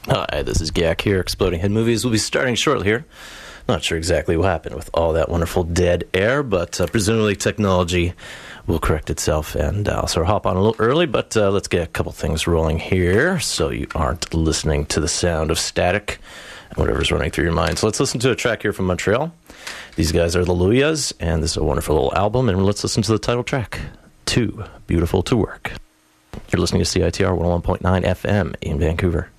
Hi, this is Gak here. Exploding Head Movies will be starting shortly here. Not sure exactly what happened with all that wonderful dead air, but presumably technology will correct itself, and I'll sort of hop on a little early, but let's get a couple things rolling here so you aren't listening to the sound of static and whatever's running through your mind. So let's listen to a track here from Montreal. These guys are the Luyas, and this is a wonderful little album, and let's listen to the title track, Too Beautiful to Work. You're listening to CITR 101.9 FM in Vancouver.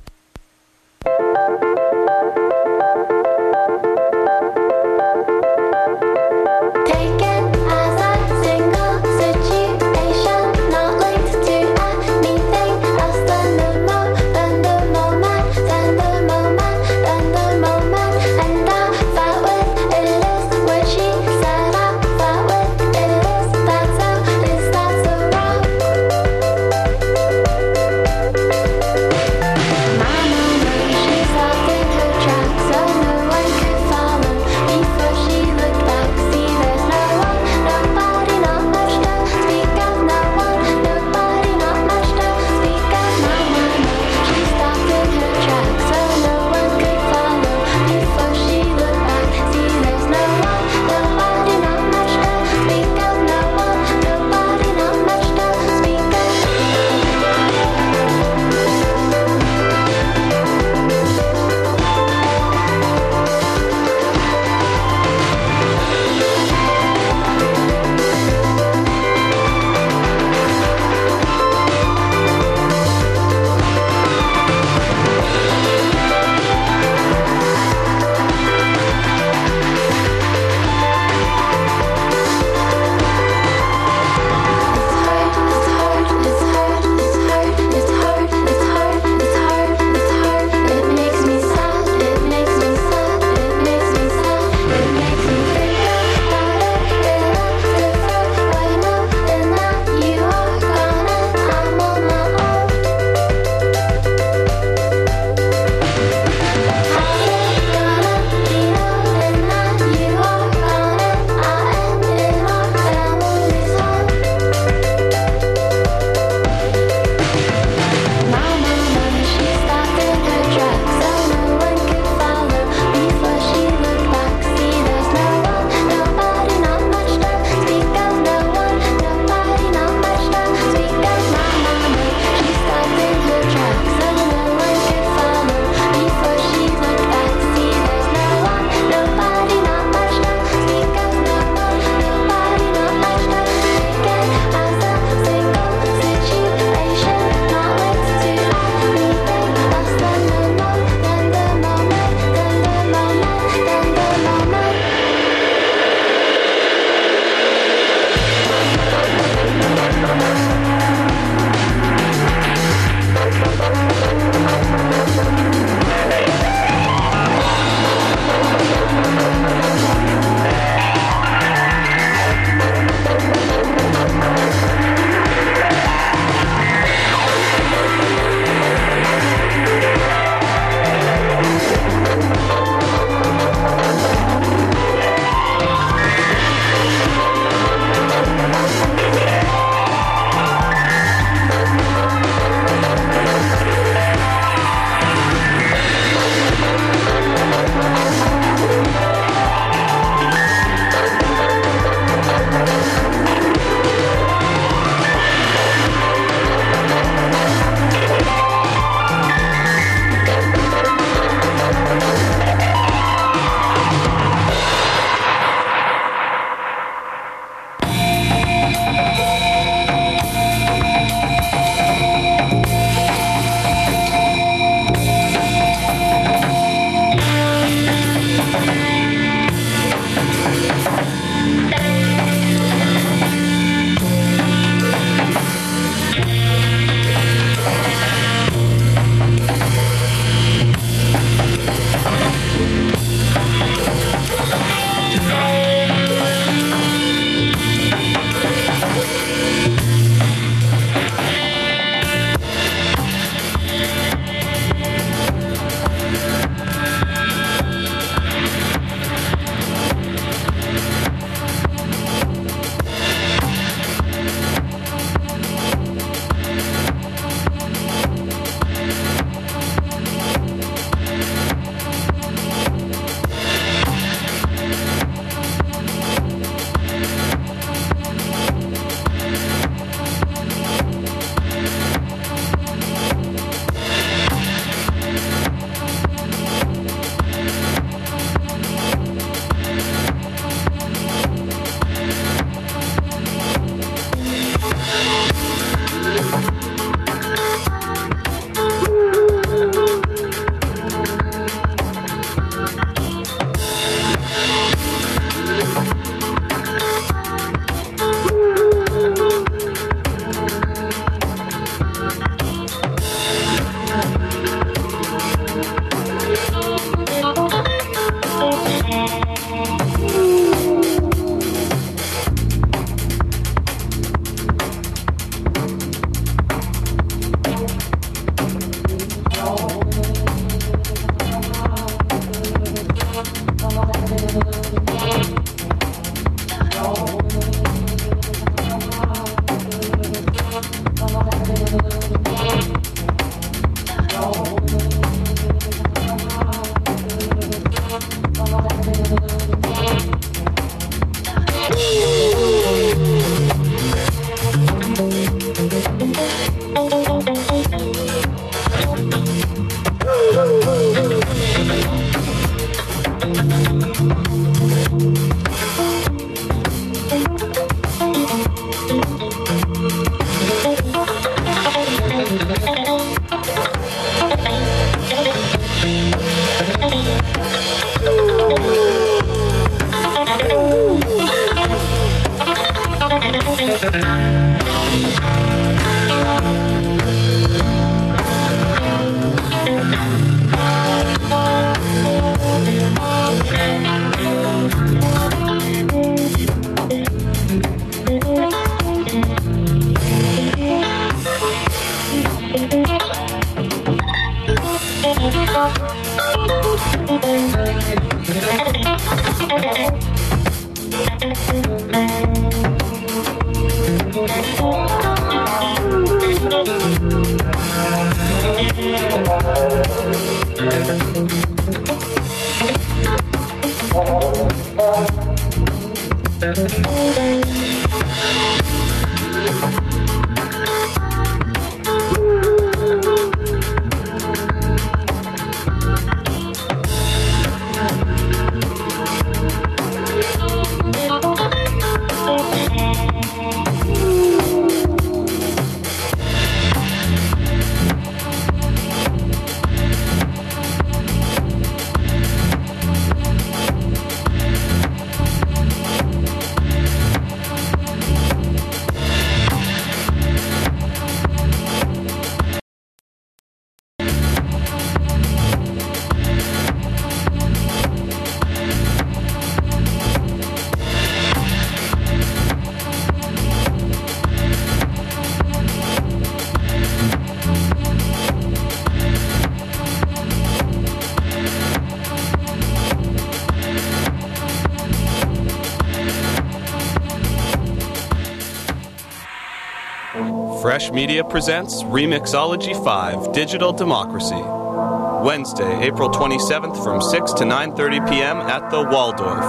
Fresh Media presents Remixology 5 Digital Democracy. Wednesday, April 27th from 6 to 9:30 p.m. at the Waldorf,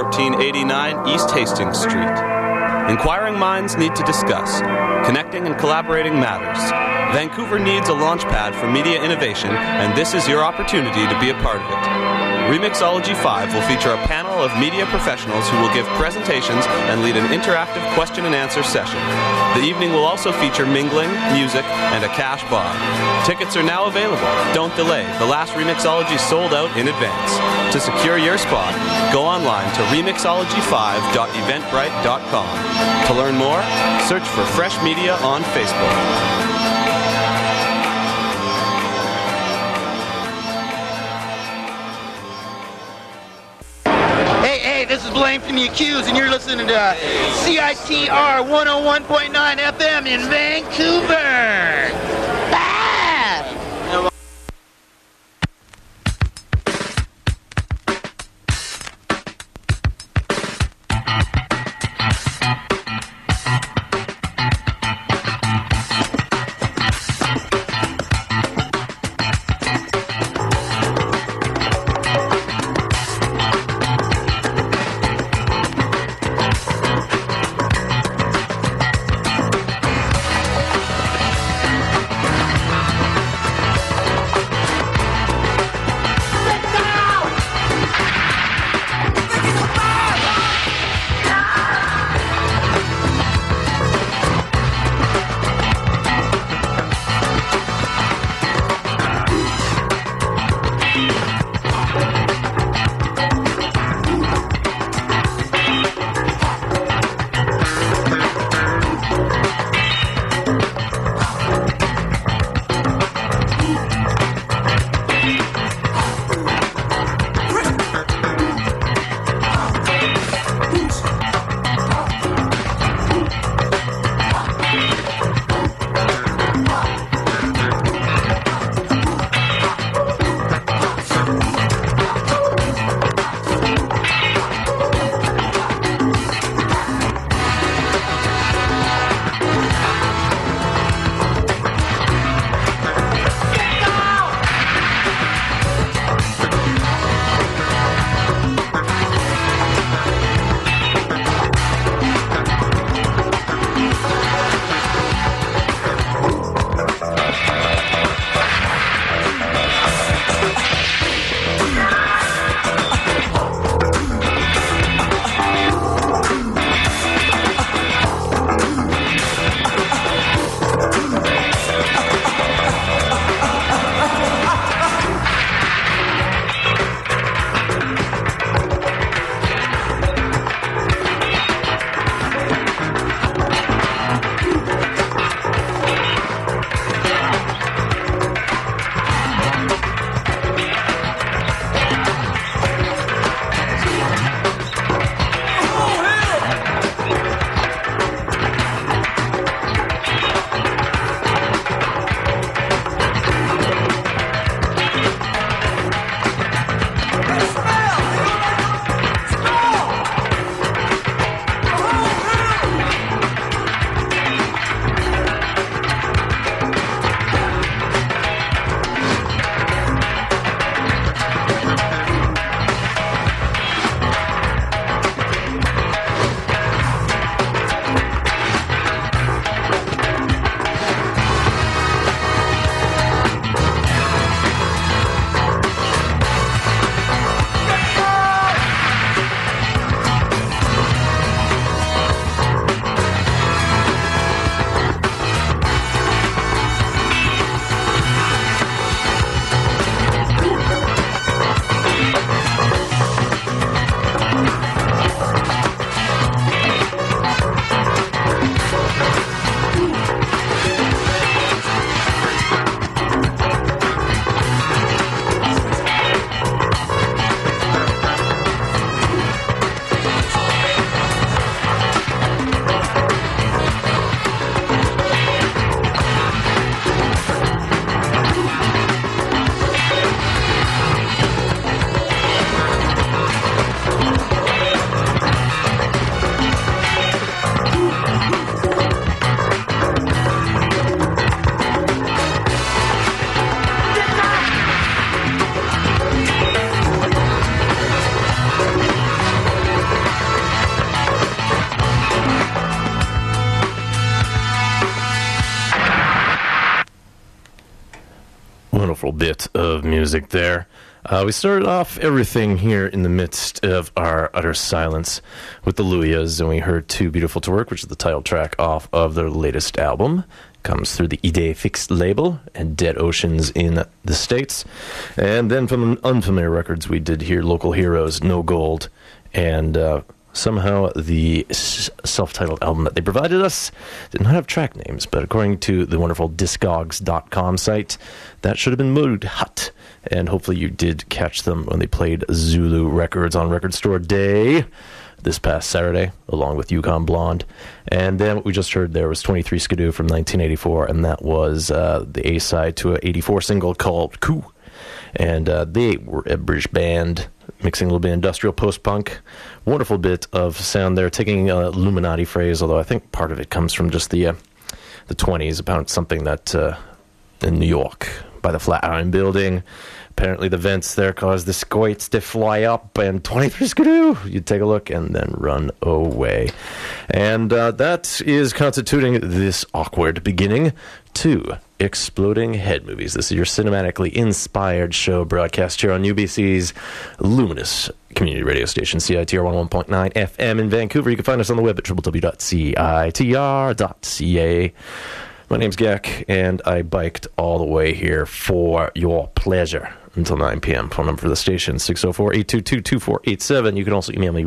1489 East Hastings Street. Inquiring minds need to discuss. Connecting and collaborating matters. Vancouver needs a launchpad for media innovation, and this is your opportunity to be a part of it. Remixology 5 will feature a panel of media professionals who will give presentations and lead an interactive question and answer session. The evening will also feature mingling, music, and a cash bar. Tickets are now available. Don't delay. The last Remixology sold out in advance. To secure your spot, go online to remixology5.eventbrite.com. To learn more, search for Fresh Media on Facebook. This is Blaine from The Accused, and you're listening to CITR 101.9 FM in Vancouver. wonderful bit of music there. We started off everything here in the midst of our utter silence with the Luyas, and we heard Too Beautiful to Work, which is the title track off of their latest album. Comes through the Idée Fixe label and Dead Oceans in the States. And then from Unfamiliar Records, we did hear Local Heroes, No Gold, and somehow the self-titled album that they provided us did not have track names, but according to the wonderful Discogs.com site, that should have been Mood Hut. And hopefully you did catch them when they played Zulu Records on Record Store Day this past Saturday, along with Yukon Blonde. And then what we just heard there was 23 Skidoo from 1984, and that was the A-side to an 84 single called Coup. And they were a British band, mixing a little bit of industrial post-punk. Wonderful bit of sound there, taking a Illuminati phrase, although I think part of it comes from just the 20s, about something that in New York, by the Flatiron Building, apparently the vents there caused the squids to fly up, and 23 Skidoo, you take a look and then run away. And that is constituting this awkward beginning to Exploding Head Movies. This is your cinematically inspired show broadcast here on UBC's luminous community radio station, CITR 101.9 FM in Vancouver. You can find us on the web at www.citr.ca. My name's Gak, and I biked all the way here for your pleasure until 9 p.m. Phone number for the station, 604-822-2487. You can also email me,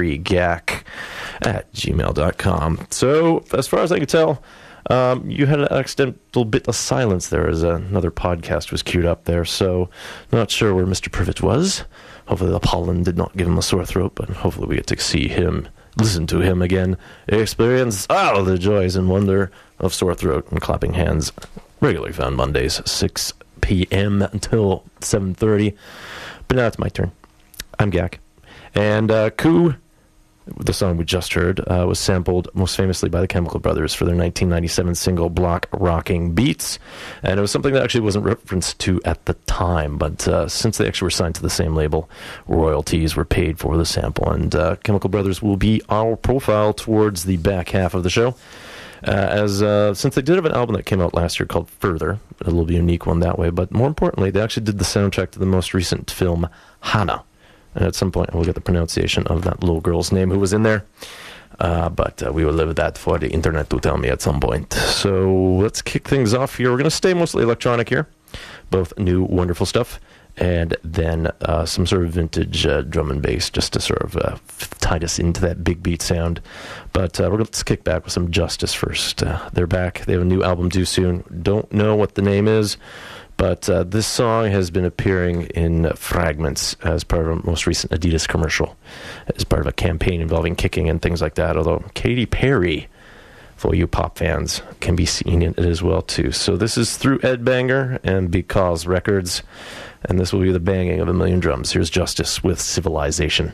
radiofreegak@gmail.com. So, as far as I can tell, you had an accidental bit of silence there as another podcast was queued up there, so not sure where Mr. Privet was. Hopefully the pollen did not give him a sore throat, but hopefully we get to see him, listen to him again, experience all the joys and wonder of sore throat and clapping hands, regularly found Mondays, 6 p.m. until 7:30. But now it's my turn. I'm Gak. And Coup, the song we just heard, was sampled most famously by the Chemical Brothers for their 1997 single Block Rocking Beats. And it was something that actually wasn't referenced to at the time, but since they actually were signed to the same label, royalties were paid for the sample. And Chemical Brothers will be our profile towards the back half of the show. Since they did have an album that came out last year called Further, a little bit unique one that way, but more importantly, they actually did the soundtrack to the most recent film, Hana. And at some point, we'll get the pronunciation of that little girl's name who was in there. But we will leave that for the internet to tell me at some point. So let's kick things off here. We're going to stay mostly electronic here. Both new, wonderful stuff. And then some sort of vintage drum and bass just to sort of tide us into that big beat sound. But let's kick back with some Justice first. They're back. They have a new album due soon. Don't know what the name is. But this song has been appearing in fragments as part of a most recent Adidas commercial, as part of a campaign involving kicking and things like that, although Katy Perry, for you pop fans, can be seen in it as well, too. So this is through Ed Banger and Because Records, and this will be the banging of a million drums. Here's Justice with Civilization.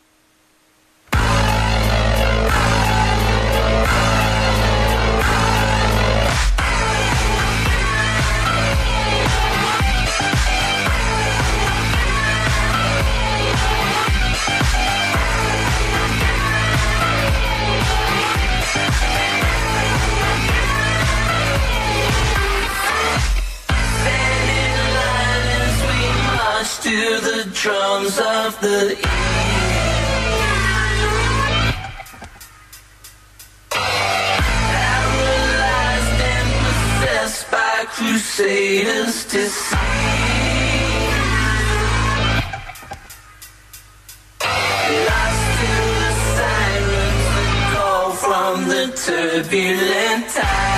To the drums of the paralyzed and possessed by crusaders to see, lost to the sirens that call from the turbulent tide.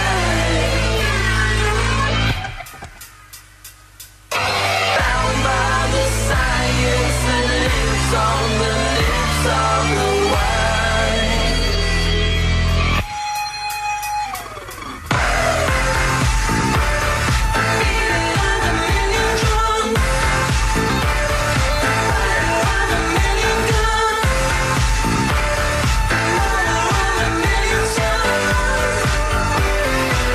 On the lips of the wise. Beating of the million drums, fighting of the million guns, mother of a million sons.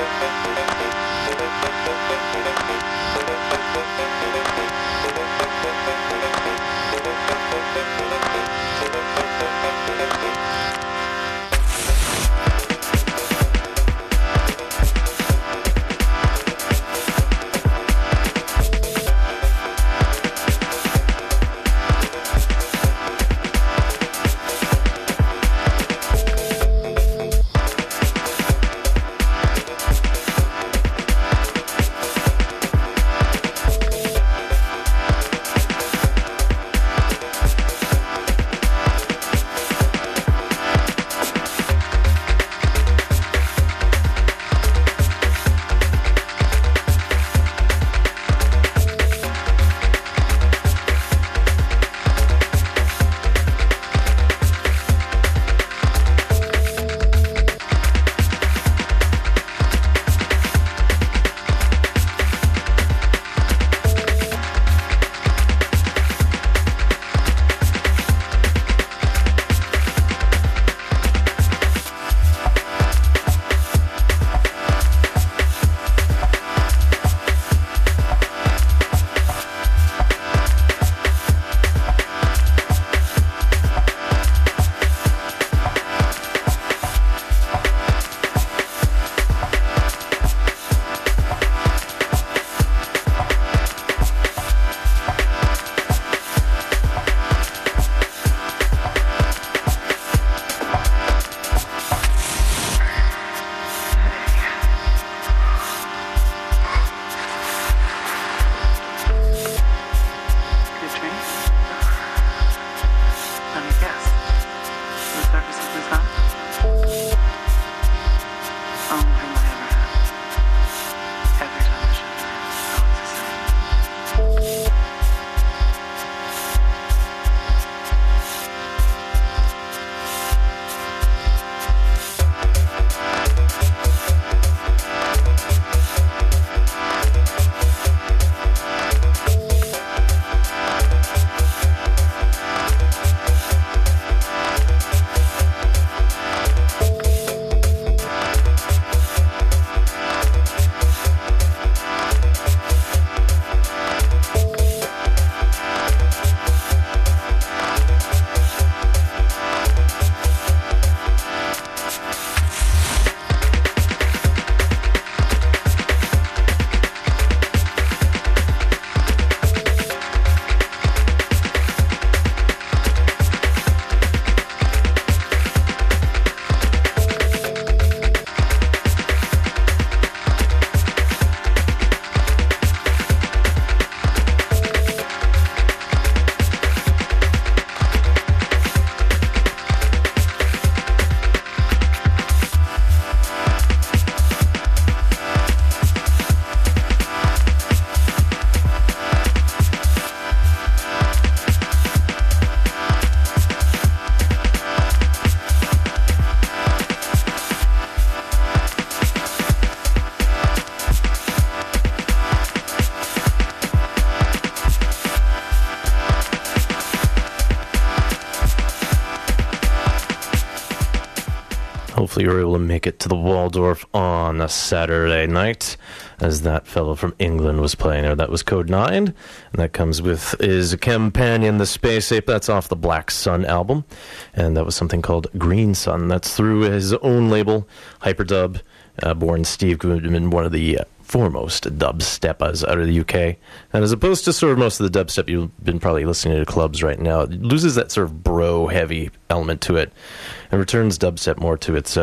Hopefully you were able to make it to the Waldorf on a Saturday night, as that fellow from England was playing there. That was Code 9, and that comes with his companion, the Space Ape. That's off the Black Sun album, and that was something called Green Sun. That's through his own label, Hyperdub. Born Steve Goodman, one of the foremost dubsteppers out of the UK. And as opposed to sort of most of the dubstep you've been probably listening to clubs right now, it loses that sort of bro-heavy element to it and returns dubstep more to its,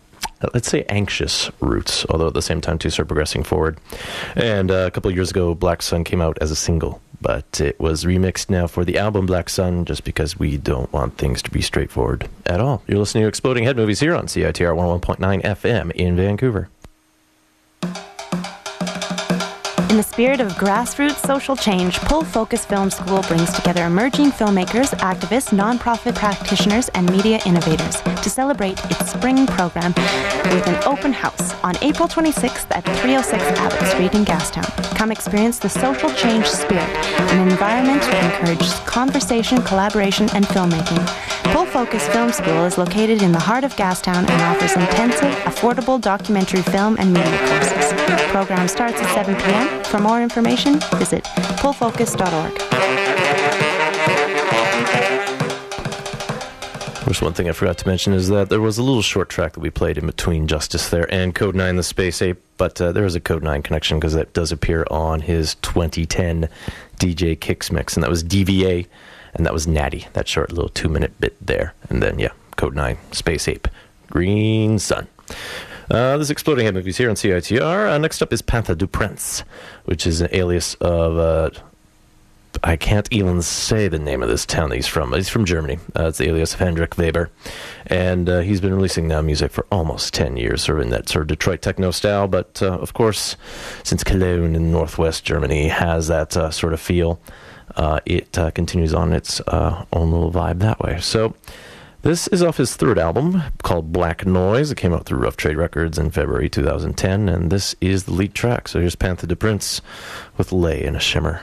let's say, anxious roots, although at the same time, too, start progressing forward. And a couple of years ago, Black Sun came out as a single, but it was remixed now for the album Black Sun, just because we don't want things to be straightforward at all. You're listening to Exploding Head Movies here on CITR 101.9 FM in Vancouver. In the spirit of grassroots social change, Pull Focus Film School brings together emerging filmmakers, activists, nonprofit practitioners, and media innovators to celebrate its spring program with an open house on April 26th at 306 Abbott Street in Gastown. Come experience the social change spirit, an environment that encourages conversation, collaboration, and filmmaking. Pull Focus Film School is located in the heart of Gastown and offers intensive, affordable documentary film and media courses. The program starts at 7 p.m. For more information, visit pullfocus.org. Of course, one thing I forgot to mention is that there was a little short track that we played in between Justice there and Code 9 the Space Ape, but there is a Code 9 connection because that does appear on his 2010 DJ Kicks mix, and that was DVA, and that was Natty, that short little 2-minute bit there. And then, yeah, Code 9, Space Ape, Green Sun. This is Exploding Head Movies here on CITR. Next up is Panther du Prince, which is an alias of... I can't even say the name of this town that he's from. He's from Germany. It's the alias of Hendrik Weber. And he's been releasing now music for almost 10 years, sort of in that sort of Detroit techno style. But, of course, since Cologne in northwest Germany has that sort of feel, it continues on its own little vibe that way. So this is off his third album called Black Noise. It came out through Rough Trade Records in February 2010, and this is the lead track. So here's Panther du Prince with Lay in a Shimmer.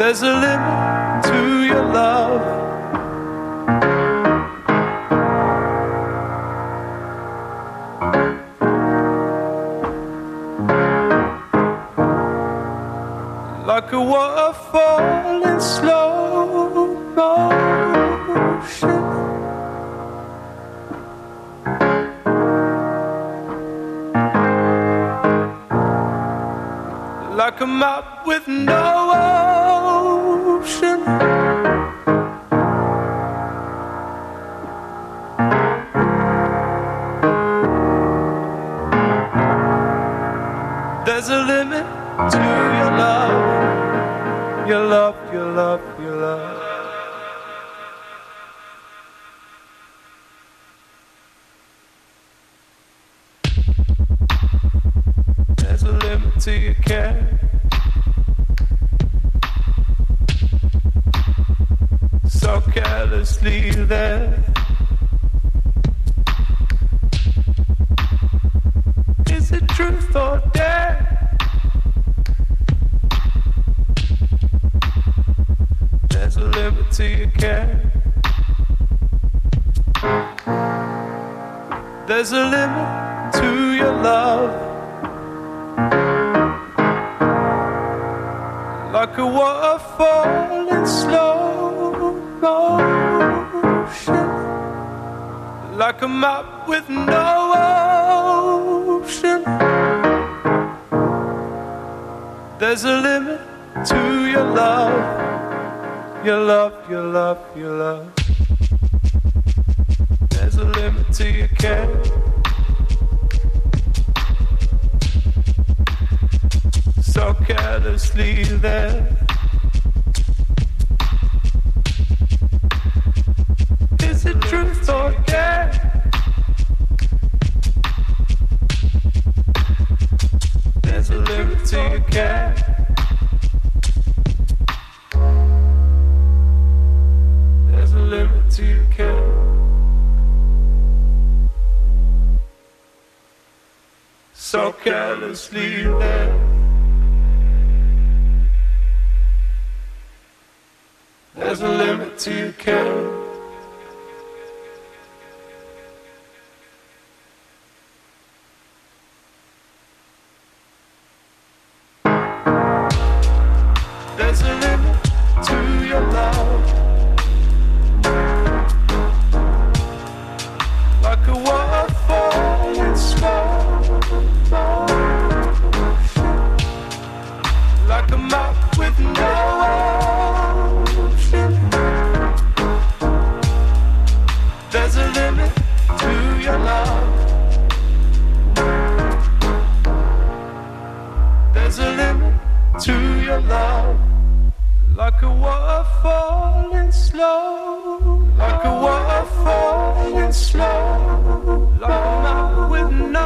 There's a limit to your love. Like a waterfall in slow motion. Like a map with no ocean. There's a limit to your love. Your love, your love, your love. There's a limit to your care. So carelessly there. Is it truth or dare? There's a limit to your care. There's a limit to your love. Like a waterfall in slow motion. Like a map with no ocean. There's a limit to your love. Your love, your love, your love. There's a limit to your care. So carelessly there. Is it truth or dare? There's a limit to your care. There's a limit to your care. So carelessly there. There's a limit to your care. There's a limit to your love. Like a waterfall in slow motion. Like a map with no ocean. There's a limit to your love. There's a limit to your love. Like a waterfall in slow. Like a waterfall in slow. Like a map with no.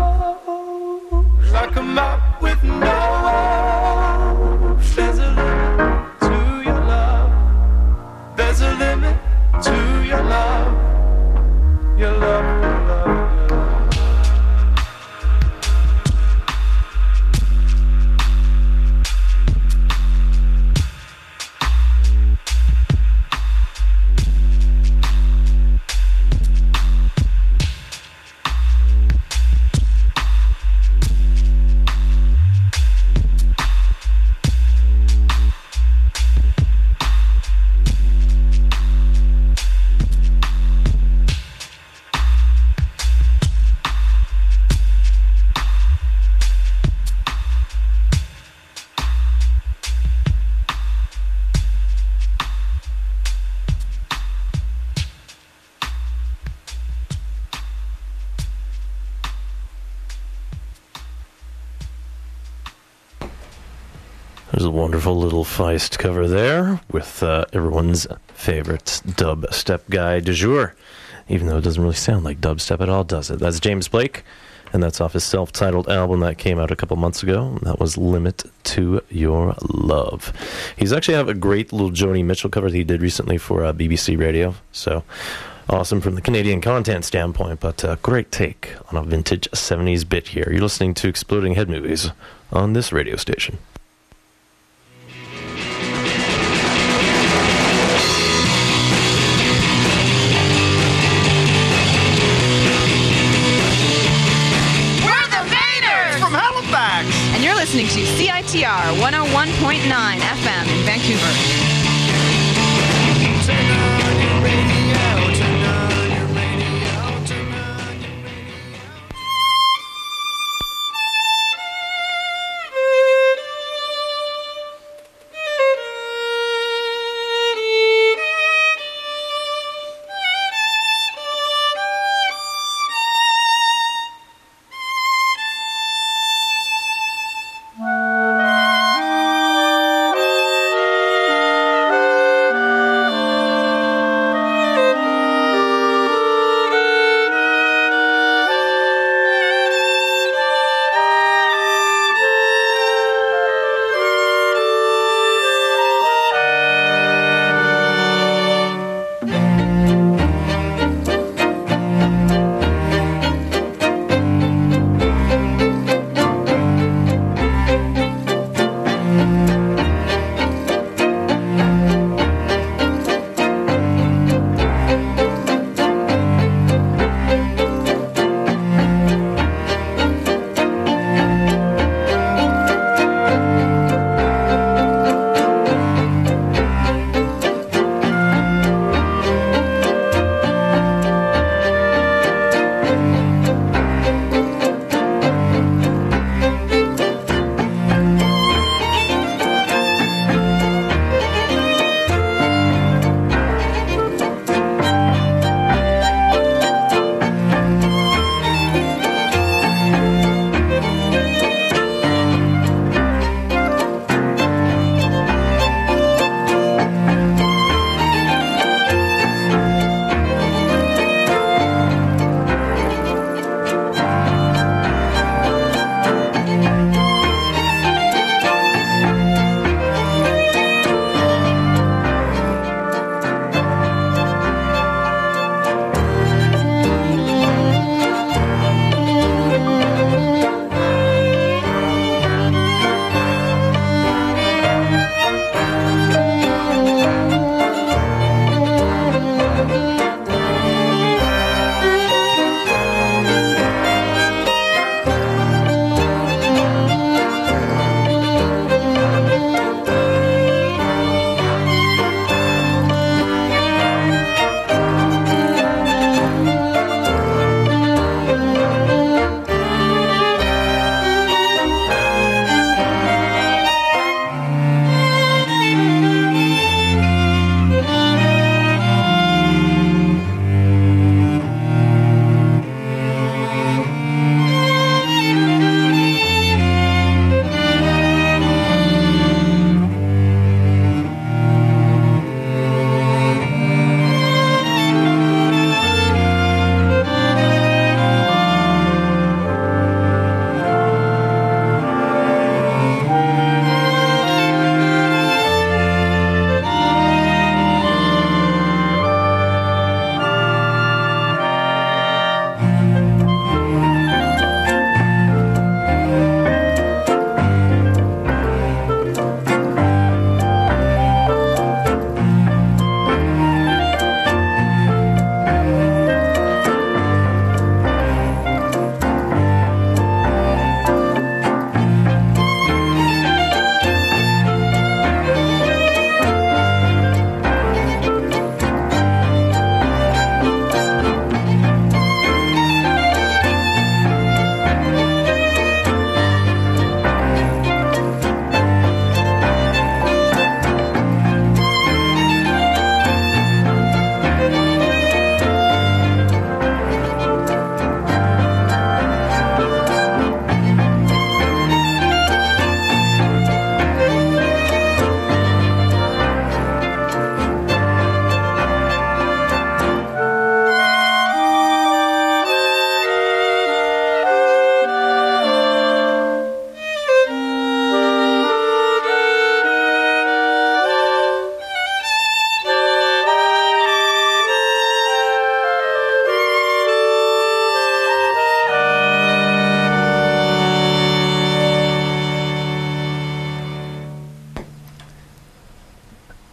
Like a map with no. There's a limit to your love. There's a limit to your love. Your love, your love, your love. There's a wonderful little Feist cover there with everyone's favorite dubstep guy du jour, even though it doesn't really sound like dubstep at all, does it? That's James Blake, and that's off his self-titled album that came out a couple months ago. That was Limit to Your Love. He's actually have a great little Joni Mitchell cover that he did recently for BBC Radio, so awesome from the Canadian content standpoint, but great take on a vintage 70s bit here. You're listening to Exploding Head Movies on this radio station.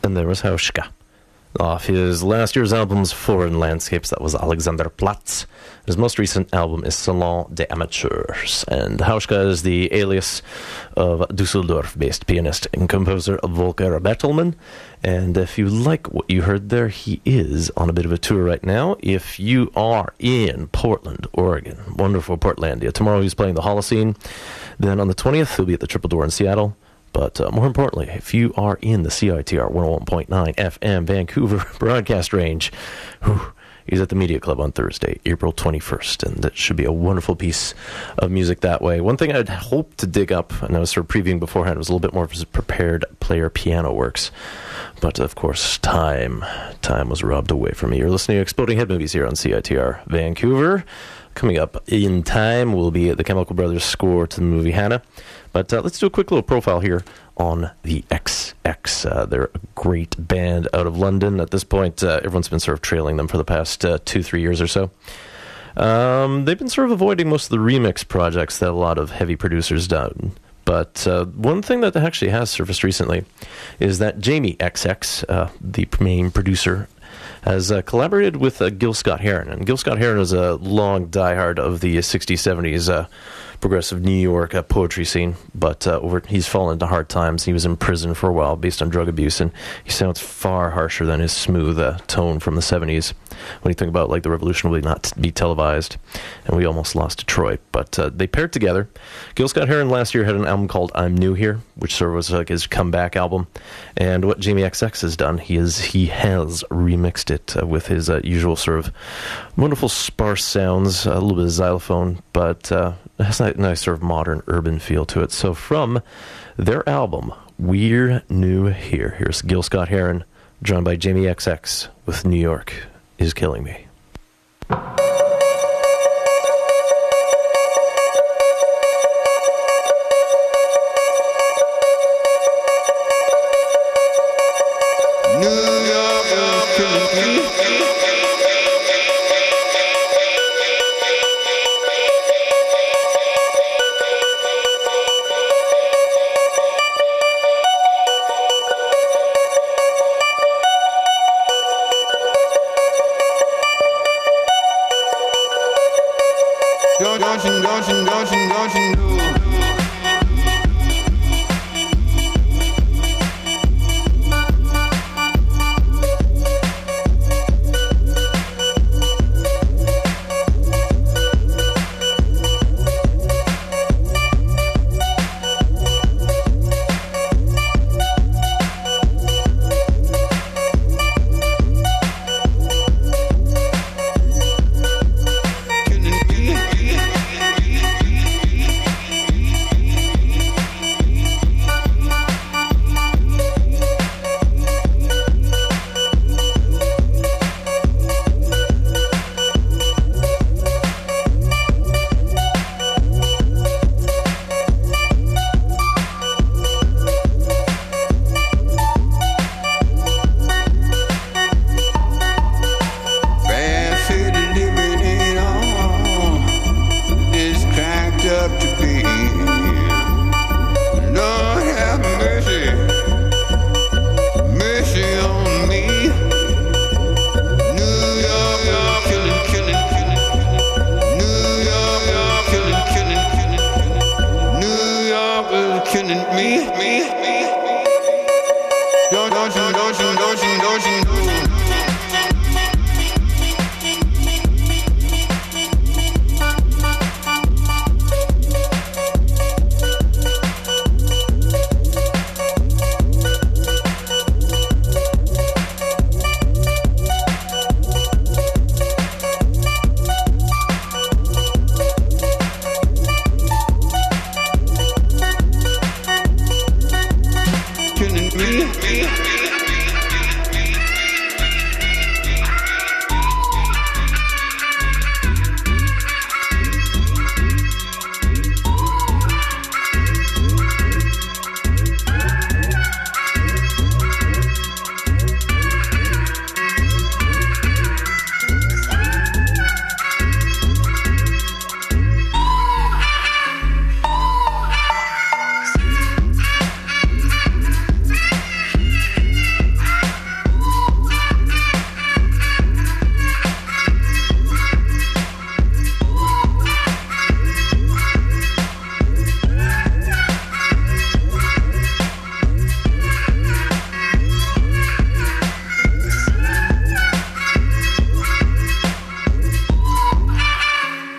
and there was Hauschka. Off his last year's albums, Foreign Landscapes, that was Alexander Platz. His most recent album is Salon des Amateurs, and Hauschka is the alias of Dusseldorf-based pianist and composer Volker Bertelmann. And if you like what you heard there, he is on a bit of a tour right now. If you are in Portland, Oregon, wonderful Portlandia, tomorrow he's playing the Holocene. Then on the 20th, he'll be at the Triple Door in Seattle. But more importantly, if you are in the CITR 101.9 FM Vancouver broadcast range, he's at the Media Club on Thursday, April 21st, and that should be a wonderful piece of music that way. One thing I'd hoped to dig up, and I was sort of previewing beforehand, was a little bit more of his prepared player piano works. But, of course, time was robbed away from me. You're listening to Exploding Head Movies here on CITR Vancouver. Coming up in time will be the Chemical Brothers score to the movie Hannah. But let's do a quick little profile here on the XX. They're a great band out of London. At this point, everyone's been sort of trailing them for the past 2-3 years or so. They've been sort of avoiding most of the remix projects that a lot of heavy producers done. But one thing that actually has surfaced recently is that Jamie XX, the main producer, has collaborated with Gil Scott-Heron. And Gil Scott-Heron is a long diehard of the 60s, 70s progressive New York poetry scene, but he's fallen into hard times. He was in prison for a while based on drug abuse, and he sounds far harsher than his smooth tone from the 70s. When you think about like the revolution will not be televised, and we almost lost Detroit, but they paired together. Gil Scott-Heron last year had an album called I'm New Here, which sort of was like his comeback album, and what Jamie XX has done, he has remixed it with his usual sort of wonderful sparse sounds, a little bit of xylophone, but it has a nice sort of modern urban feel to it. So from their album, We're New Here, here's Gil Scott-Heron, joined by Jamie XX with New York Is Killing Me.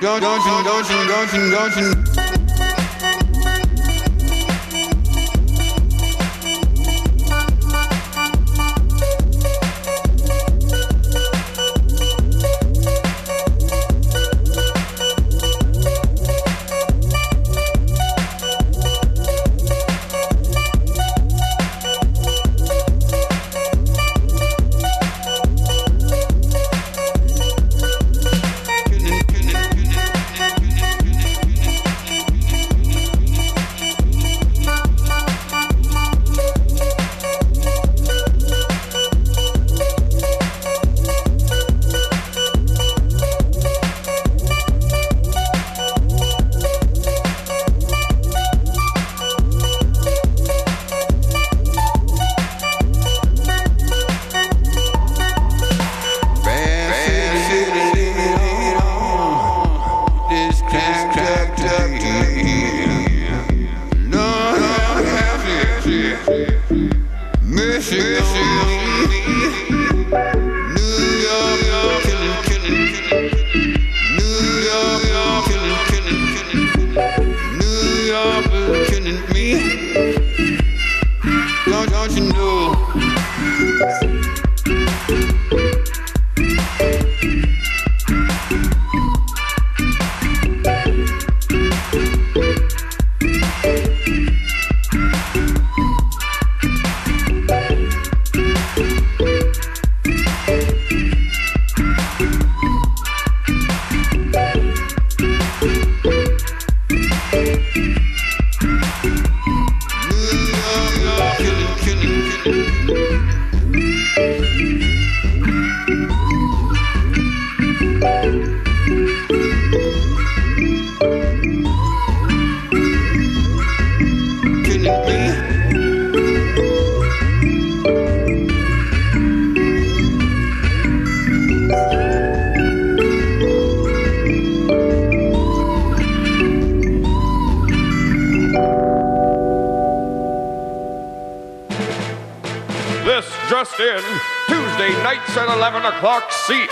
Just in, Tuesday nights at 11 o'clock,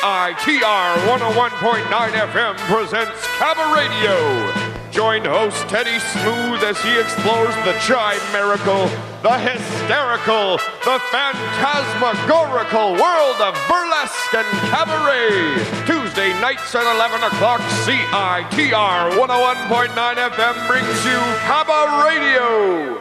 CITR 101.9 FM presents Cabaret Radio. Join host Teddy Smooth as he explores the chimerical, the hysterical, the phantasmagorical world of burlesque and cabaret. Tuesday nights at 11 o'clock, CITR 101.9 FM brings you Cabaret Radio.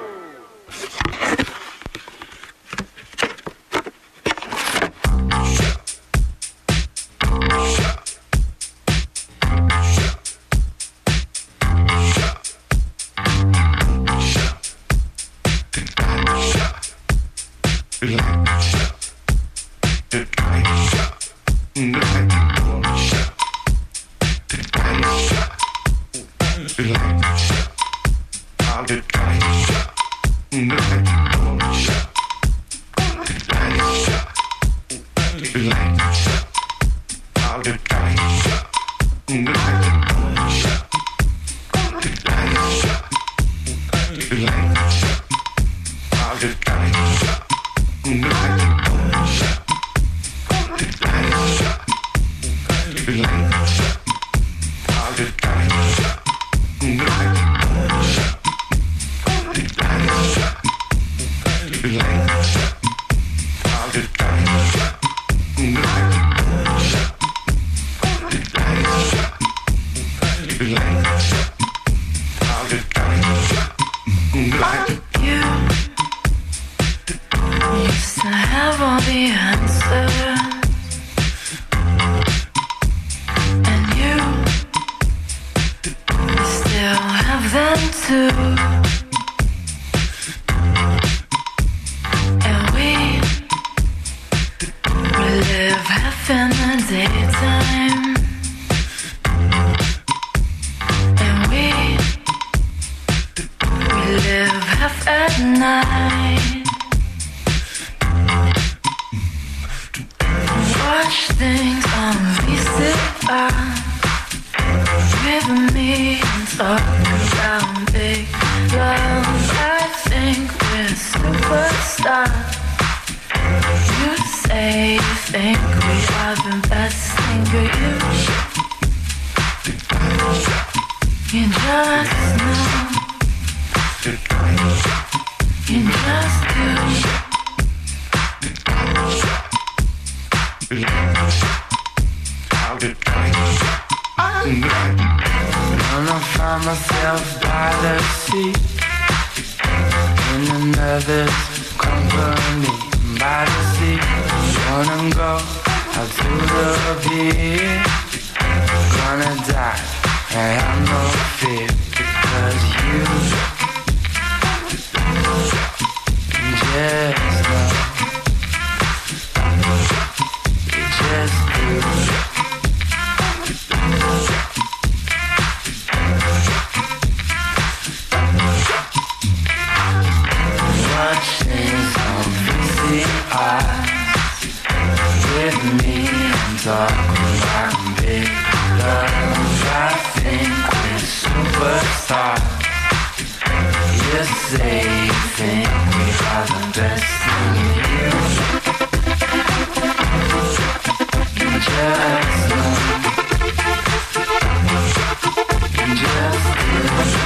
Gonna find myself by the sea in another company by the sea. Gonna go out to the beach. Gonna die and have no fear because you just know. You just do. Watching some VCRs with me and talking about big love. I think we're superstars. You say you think we are the best thing you. You just know. You just do.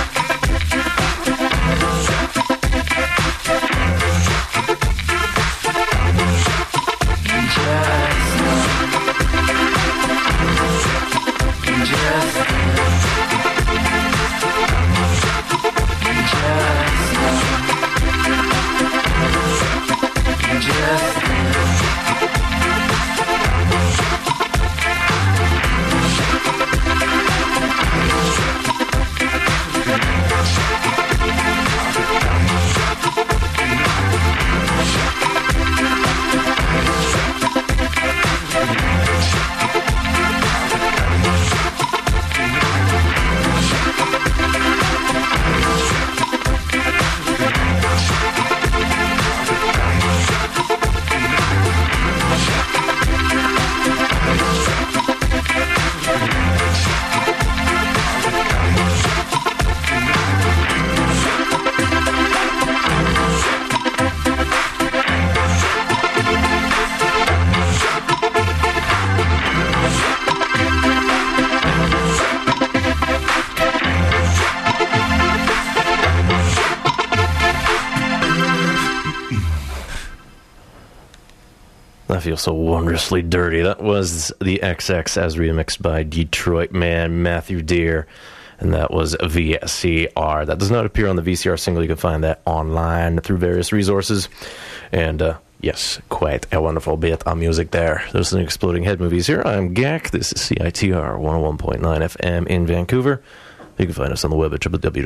I feel so wondrously dirty. That was the XX as remixed by Detroit man Matthew Deere, and that was VCR. That does not appear on the VCR single. You can find that online through various resources. And yes, quite a wonderful bit of music there. There's an Exploding Head Movies here. I'm Gak. This is CITR 101.9 FM in Vancouver. You can find us on the web at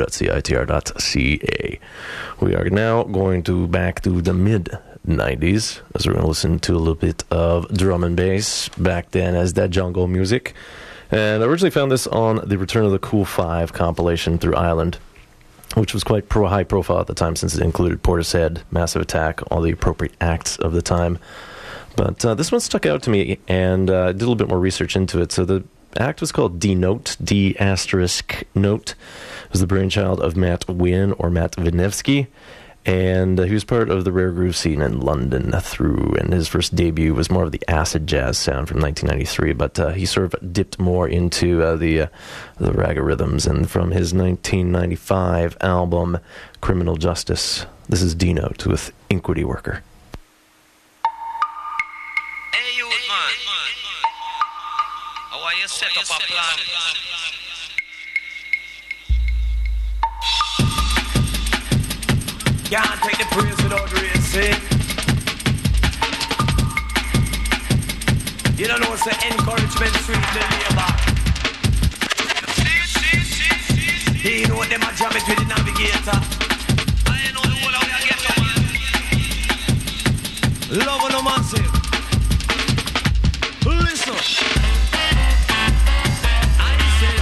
www.citr.ca. We are now going to back to the mid-90s, as we're going to listen to a little bit of drum and bass, back then as that jungle music. And I originally found this on the Return of the Cool 5 compilation through Island, which was quite high profile at the time since it included Portishead, Massive Attack, all the appropriate acts of the time. But this one stuck out to me, and I did a little bit more research into it. So the act was called D-Note, D**Note. It was the brainchild of Matt Wynn, or Matt Vinevsky, and he was part of the rare groove scene in London through, and his first debut was more of the acid jazz sound from 1993, but he sort of dipped more into the ragga rhythms, and from his 1995 album Criminal Justice, this is D-Note with Inquity Worker. Hey, you man. How are you set up a plan? Can't take the praise without racing. You don't know what's the encouragement sweet the labor. You know what them a jam it with the navigator. I know the whole how you get to man. Love no man say. Listen. I said.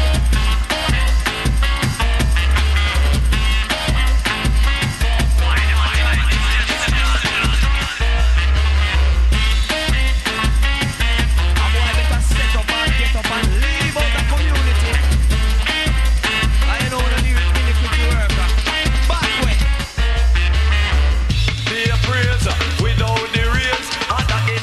Without the race, and that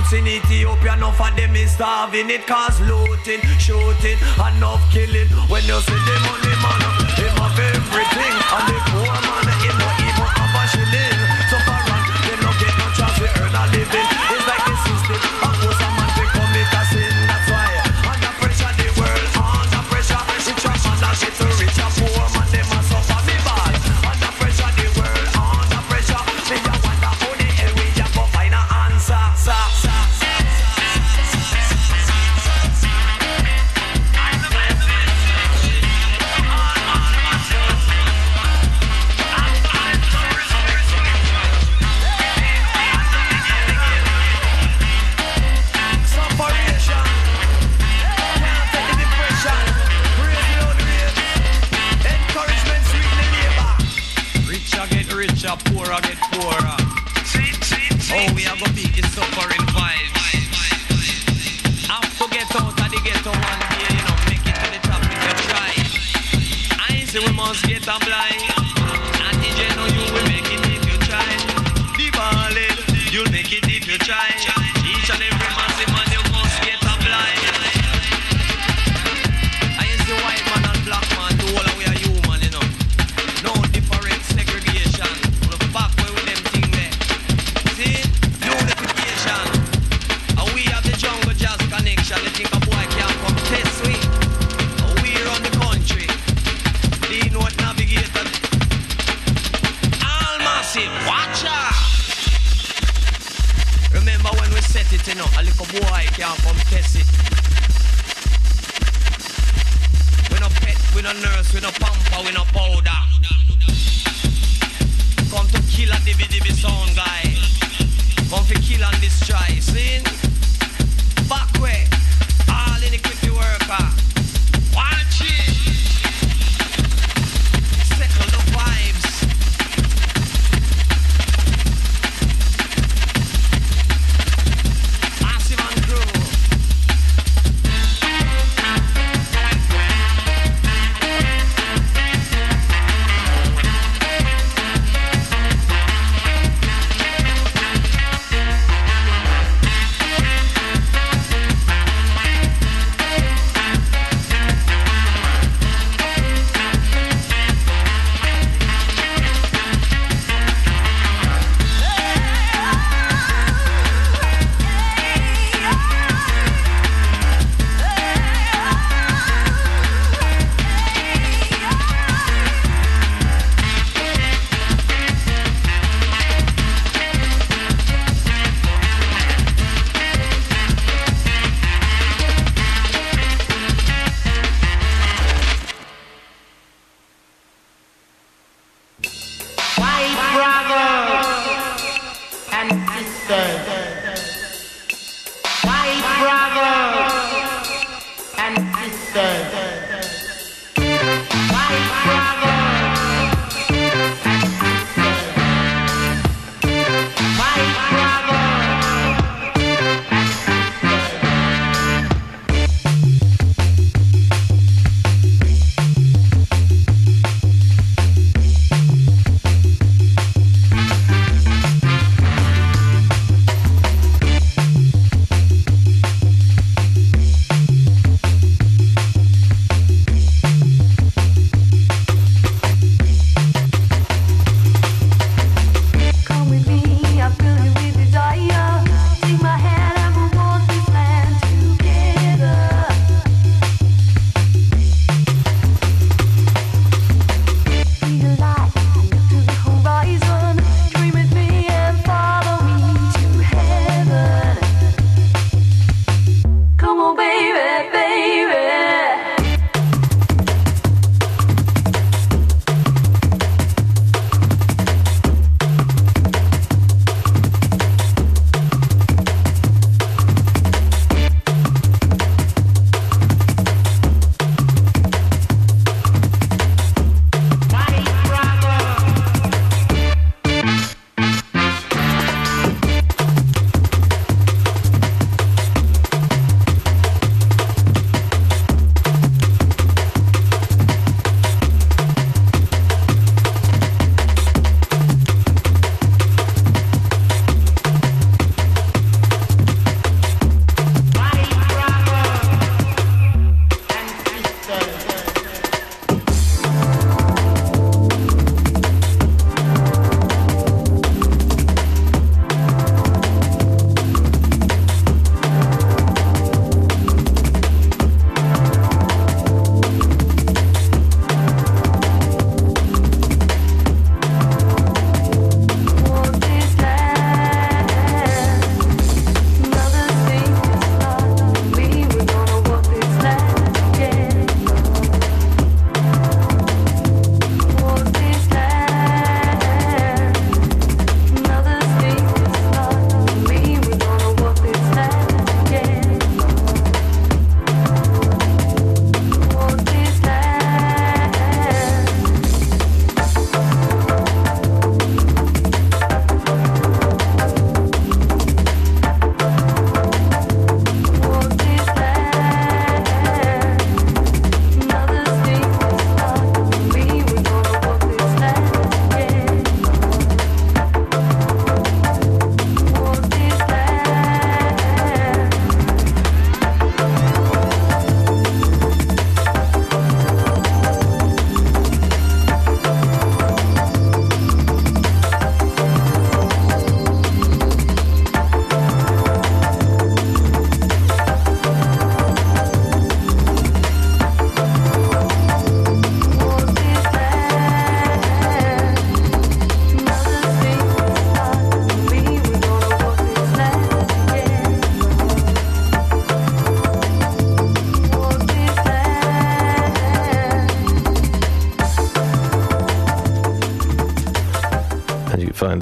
youths in Ethiopia, enough of them is starving. It cause looting, shooting, enough killing. When you see the money man, him have everything. And the poor man, him not even have a shilling. So far on, they no get no chance to earn a living. It's like the system, and most a man they commit a sin. That's why under pressure the world, under pressure. The trash and that shit to rich and poor man, them a suffer me bad. Under pressure the world, under pressure. Me a wonder how the hell we a go find a answer. Poor, I get poorer. Oh, we are gonna beat the suffering vibes. Have to get out of the ghetto one day, you know, make it to the top if you try. I say we must get a blind. And DJ know you will make it if you try. The ballad, you'll make it if you try. Each and every massive man, you must get a blind. I say white man and black man, do all we are human, you know. No different segregation. Back where with them thing there. See? Unification. And we have the jungle jazz connection. You think a boy can't come test we? And we run the country. The North Navigator. All massive. Watch out! Remember when we set it, you know, a little boy can't come test it. We no pet, we no nurse, we no pamper, we no powder. Come to kill a dibby sound guy. Come to kill and destroy. See? Back way. All iniquity worker. Watch it. Settle the vibes. Massive and crew.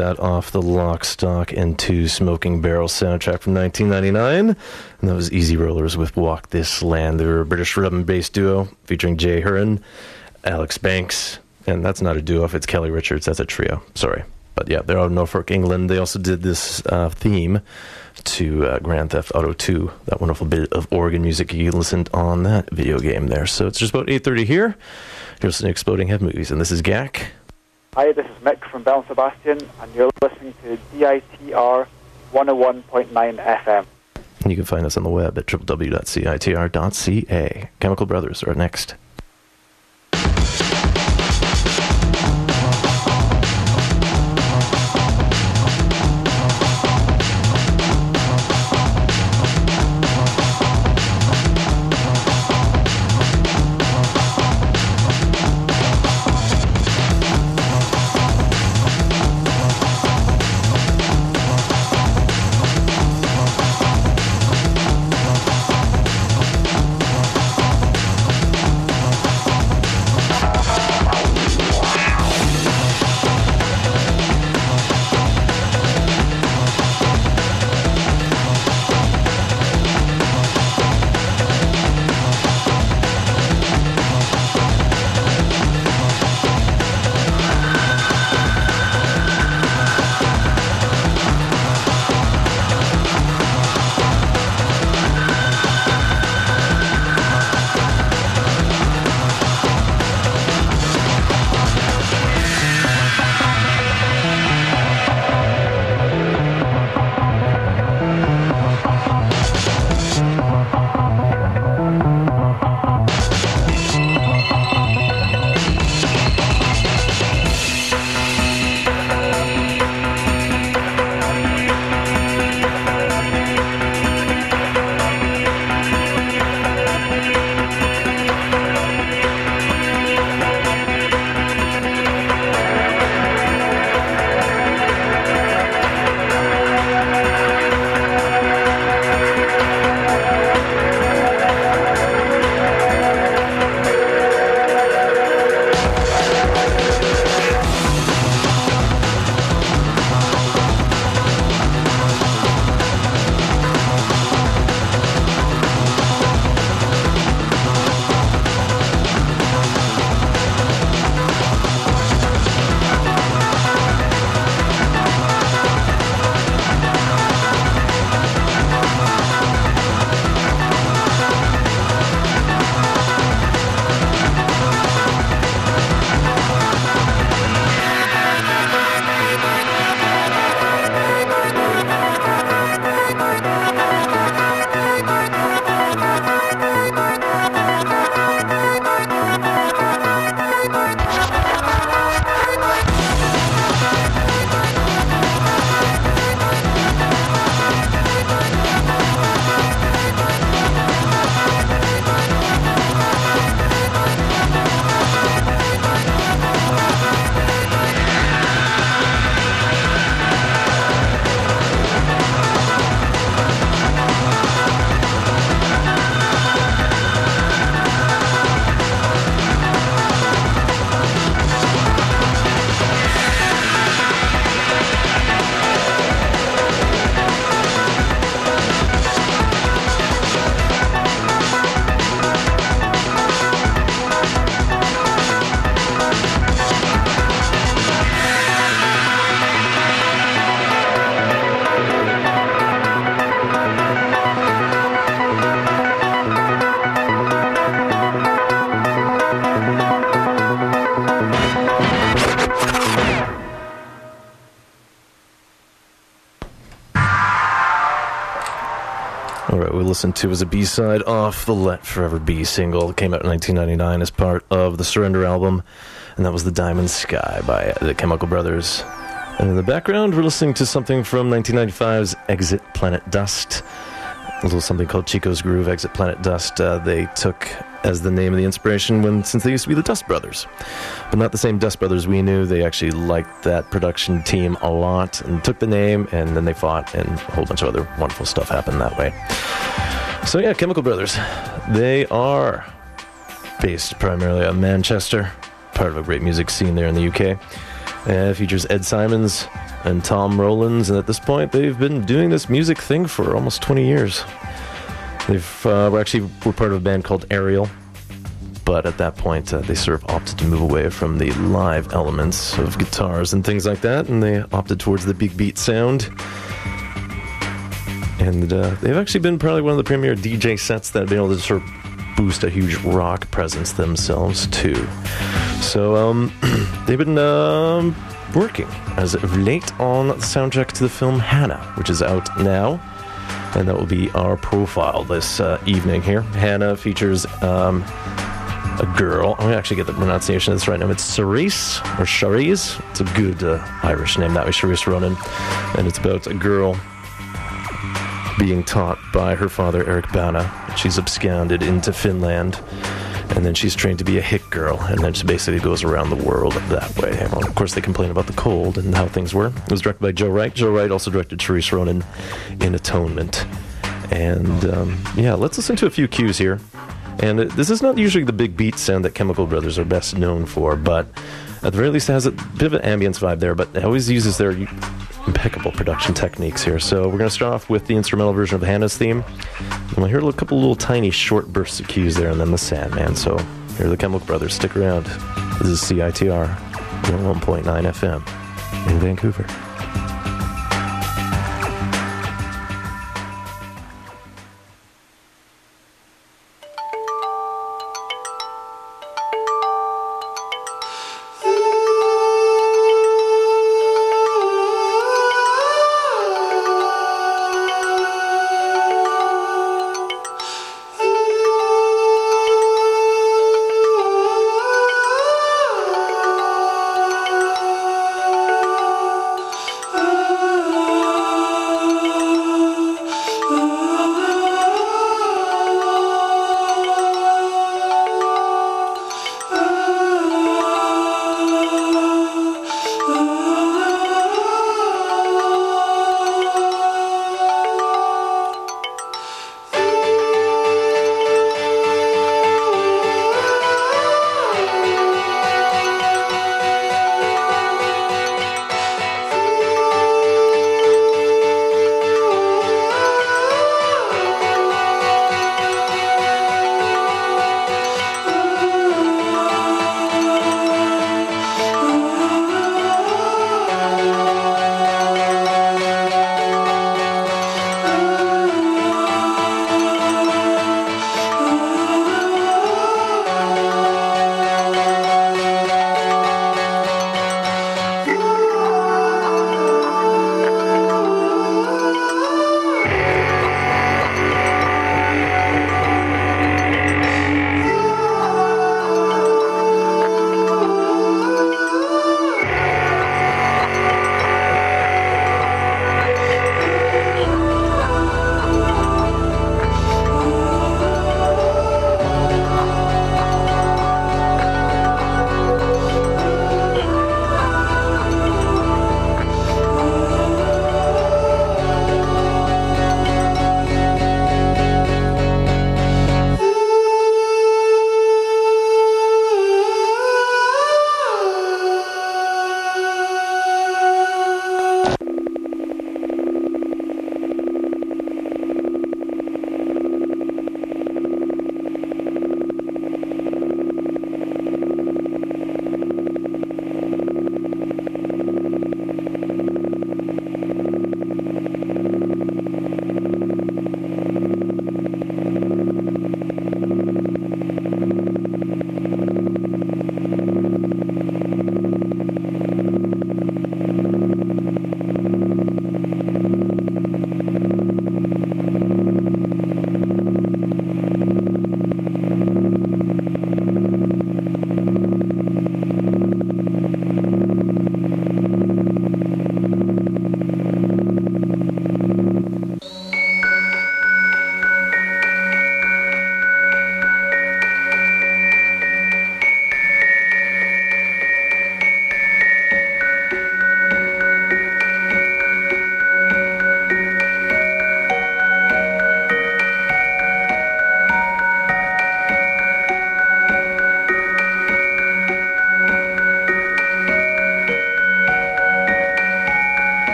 that off the Lock, Stock, and Two Smoking Barrels soundtrack from 1999. And that was Easy Rollers with Walk This Land. They were a British rhythm and bass duo featuring Jay Hurren, Alex Banks, and that's not a duo if it's Kelly Richards. That's a trio. Sorry. But yeah, they're out of Norfolk, England. They also did this theme to Grand Theft Auto 2, that wonderful bit of organ music you listened on that video game there. So it's just about 8:30 here. You're listening to Exploding Head Movies, and this is GAC. Hi, this is Mick from Bell Sebastian, and you're listening to DITR 101.9 FM. And you can find us on the web at www.citr.ca. Chemical Brothers are next. Listened to as a B-side off the Let Forever Be single. It came out in 1999 as part of the Surrender album, and that was The Diamond Sky by the Chemical Brothers. And in the background, we're listening to something from 1995's Exit Planet Dust, a little something called Chico's Groove. Exit Planet Dust they took as the name of the inspiration since they used to be the Dust Brothers, but not the same Dust Brothers we knew. They actually liked that production team a lot and took the name, and then they fought, and a whole bunch of other wonderful stuff happened that way. So yeah, Chemical Brothers, they are based primarily out of Manchester, part of a great music scene there in the UK. Features Ed Simons, and Tom Rowlands, and at this point, they've been doing this music thing for almost 20 years. They've were part of a band called Ariel, but at that point, they sort of opted to move away from the live elements of guitars and things like that, and they opted towards the big beat sound. And they've actually been probably one of the premier DJ sets that have been able to sort of boost a huge rock presence themselves, too. So, they've been working as of late on the soundtrack to the film Hannah, which is out now. And that will be our profile this evening here. Hannah features a girl. I'm going to actually get the pronunciation of this right now. It's Charisse, or Charisse. It's a good Irish name, that way, Charisse Ronan. And it's about a girl being taught by her father, Eric Bana. She's absconded into Finland, and then she's trained to be a hit girl, and then she basically goes around the world that way. Well, of course, they complain about the cold and how things were. It was directed by Joe Wright. Joe Wright also directed Charisse Ronan in Atonement. And, let's listen to a few cues here. And this is not usually the big beat sound that Chemical Brothers are best known for, but at the very least it has a bit of an ambience vibe there, but it always uses their impeccable production techniques here. So we're going to start off with the instrumental version of Hannah's theme, and we'll hear a couple little tiny short bursts of cues there, and then the Sandman. So here are the Chemical Brothers. Stick around. This is CITR 101.9 FM in Vancouver.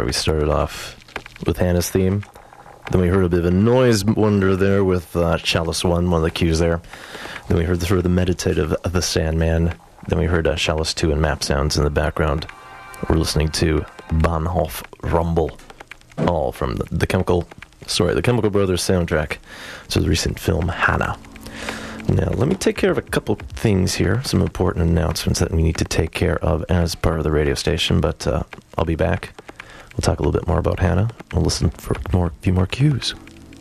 we started off with Hannah's theme. Then we heard a bit of a noise wonder there with Chalice 1, one of the cues there. Then we heard sort of the meditative of the Sandman. Then we heard Chalice 2 and map sounds in the background. We're listening to Bahnhof Rumble, all from the Chemical Brothers soundtrack to the recent film Hannah. Now, let me take care of a couple things here, some important announcements that we need to take care of as part of the radio station, but I'll be back. We'll talk a little bit more about Hannah. We'll listen for a few more cues.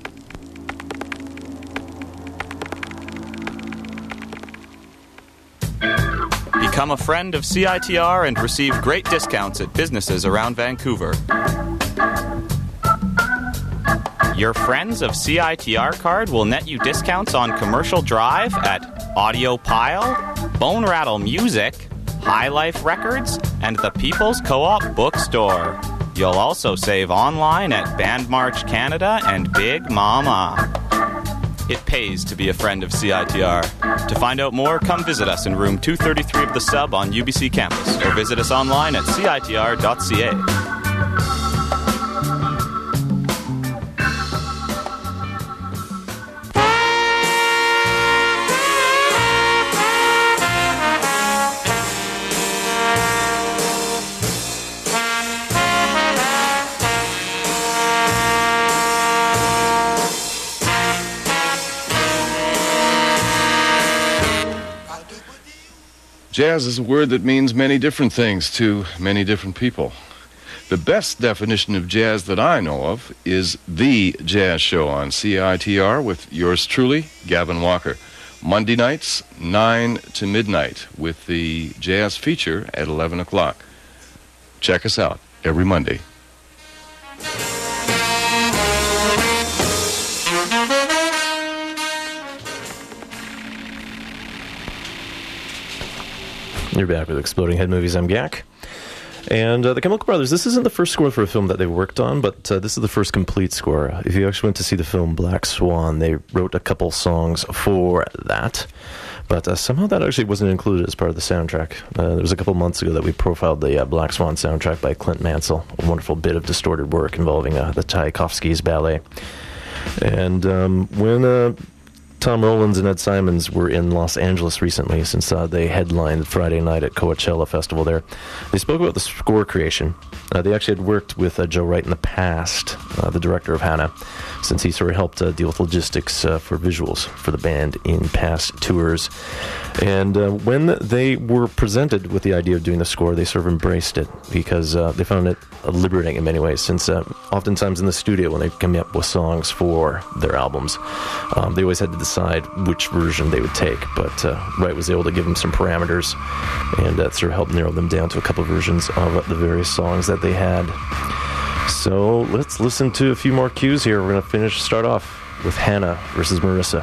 Become a friend of CITR and receive great discounts at businesses around Vancouver. Your Friends of CITR card will net you discounts on Commercial Drive at Audio Pile, Bone Rattle Music, High Life Records, and the People's Co-op Bookstore. You'll also save online at Band March Canada and Big Mama. It pays to be a friend of CITR. To find out more, come visit us in room 233 of the Sub on UBC campus, or visit us online at citr.ca. Jazz is a word that means many different things to many different people. The best definition of jazz that I know of is The Jazz Show on CITR with yours truly, Gavin Walker. Monday nights, 9 to midnight, with the jazz feature at 11 o'clock. Check us out every Monday. You're back with Exploding Head Movies. I'm Gak. And the Chemical Brothers, this isn't the first score for a film that they've worked on, but this is the first complete score. If you actually went to see the film Black Swan, they wrote a couple songs for that. But somehow that actually wasn't included as part of the soundtrack. There was a couple months ago that we profiled the Black Swan soundtrack by Clint Mansell, a wonderful bit of distorted work involving the Tchaikovsky's ballet. And when Tom Rowlands and Ed Simons were in Los Angeles recently, since they headlined Friday night at Coachella Festival there, they spoke about the score creation. They actually had worked with Joe Wright in the past, the director of Hannah, since he sort of helped deal with logistics for visuals for the band in past tours. And when they were presented with the idea of doing the score, they sort of embraced it, because they found it liberating in many ways, since oftentimes in the studio when they come up with songs for their albums, they always had to decide which version they would take, but Wright was able to give them some parameters and sort of help narrow them down to a couple of versions of the various songs that they had. So let's listen to a few more cues here. We're going to start off with Hannah versus Marissa.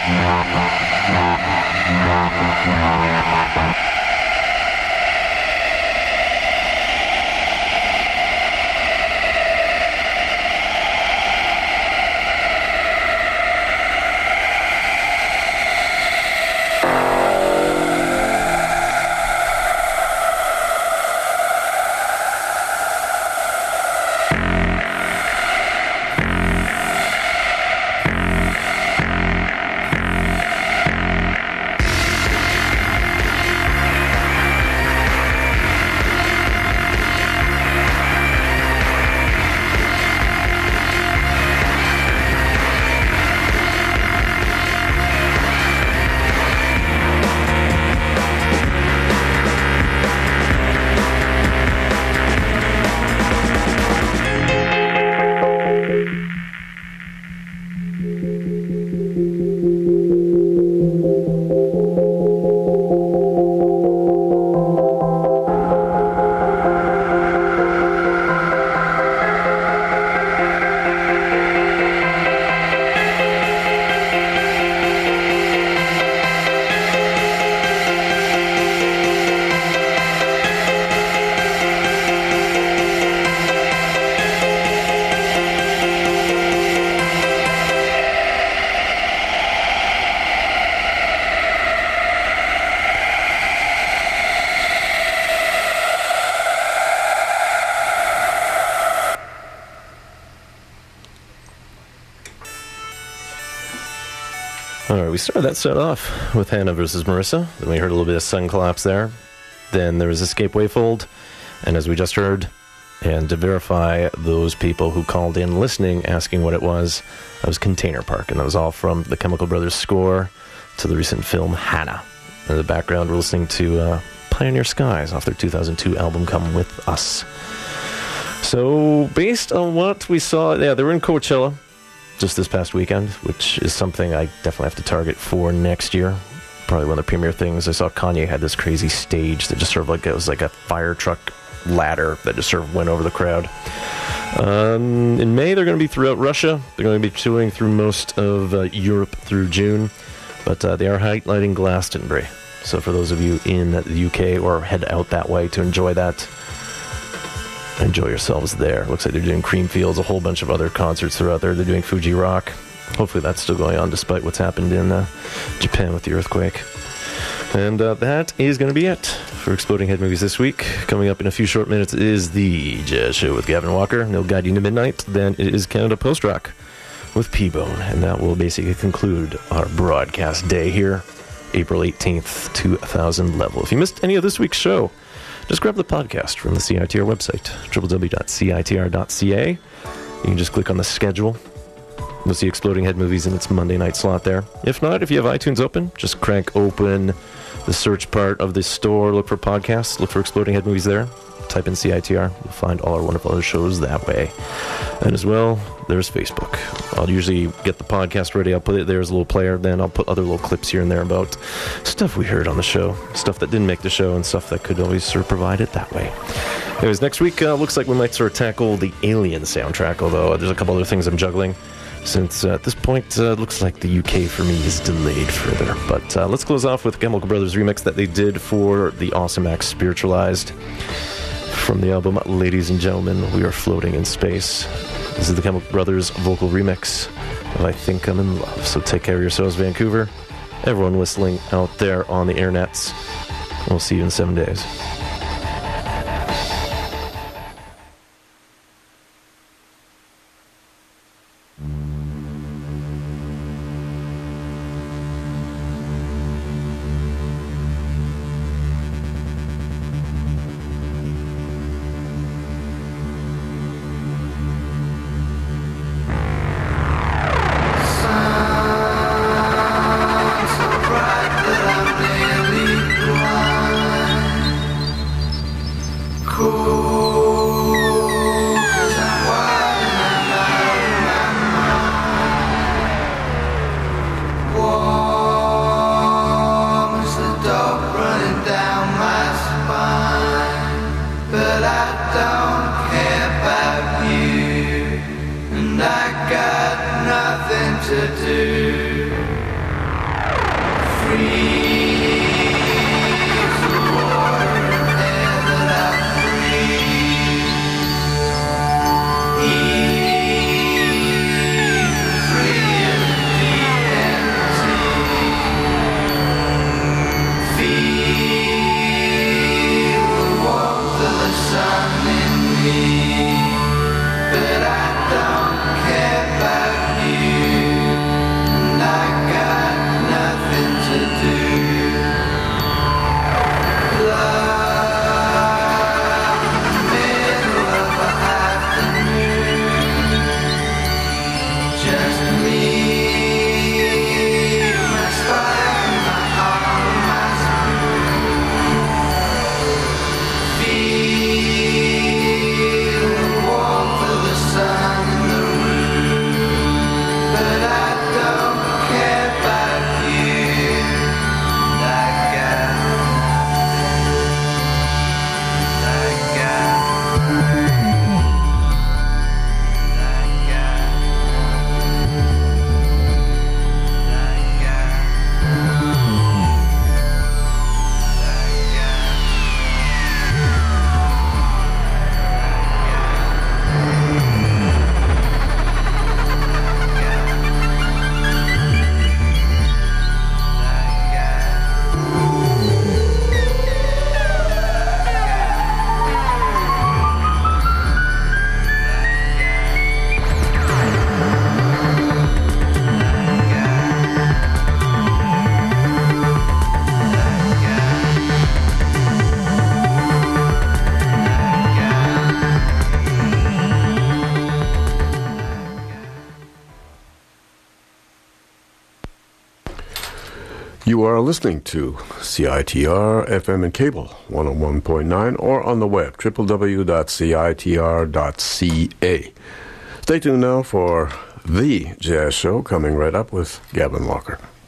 All right, we started that set off with Hannah versus Marissa. Then we heard a little bit of Sun Collapse there. Then there was Escape Wavefold. And as we just heard, and to verify those people who called in listening, asking what it was, that was Container Park. And that was all from the Chemical Brothers score to the recent film Hannah. In the background, we're listening to Pioneer Skies off their 2002 album Come With Us. So, based on what we saw, yeah, they were in Coachella just this past weekend, which is something I definitely have to target for next year. Probably one of the premier things. I saw Kanye had this crazy stage that just sort of like, it was like a fire truck ladder that just sort of went over the crowd. In May, they're going to be throughout Russia. They're going to be touring through most of Europe through June, but they are highlighting Glastonbury. So for those of you in the UK or head out that way to enjoy that, enjoy yourselves there. Looks like they're doing Creamfields, a whole bunch of other concerts throughout there. They're doing Fuji Rock. Hopefully that's still going on despite what's happened in Japan with the earthquake. And that is going to be it for Exploding Head Movies this week. Coming up in a few short minutes is the Jazz Show with Gavin Walker. And they'll guide you to midnight. Then it is Canada Post Rock with P-Bone. And that will basically conclude our broadcast day here, April 18th, 2000 level. If you missed any of this week's show, just grab the podcast from the CITR website, www.citr.ca. You can just click on the schedule. You'll see Exploding Head Movies in its Monday night slot there. If not, if you have iTunes open, just crank open the search part of the store, look for podcasts, look for Exploding Head Movies there. Type in CITR. You'll find all our wonderful other shows that way. And as well, there's Facebook. I'll usually get the podcast ready. I'll put it there as a little player. Then I'll put other little clips here and there about stuff we heard on the show, stuff that didn't make the show, and stuff that could always sort of provide it that way. Anyways, next week looks like we might sort of tackle the Alien soundtrack, although there's a couple other things I'm juggling. Since at this point, looks like the UK for me is delayed further. But let's close off with Chemical Brothers remix that they did for the Awesome Acts Spiritualized. From the album Ladies and Gentlemen, We Are Floating in Space. This is the Chemical Brothers vocal remix of I Think I'm in Love. So take care of yourselves, Vancouver. Everyone listening out there on the internets. We'll see you in 7 days. You are listening to CITR FM and cable 101.9 or on the web www.citr.ca. Stay tuned now for The Jazz Show coming right up with Gavin Walker.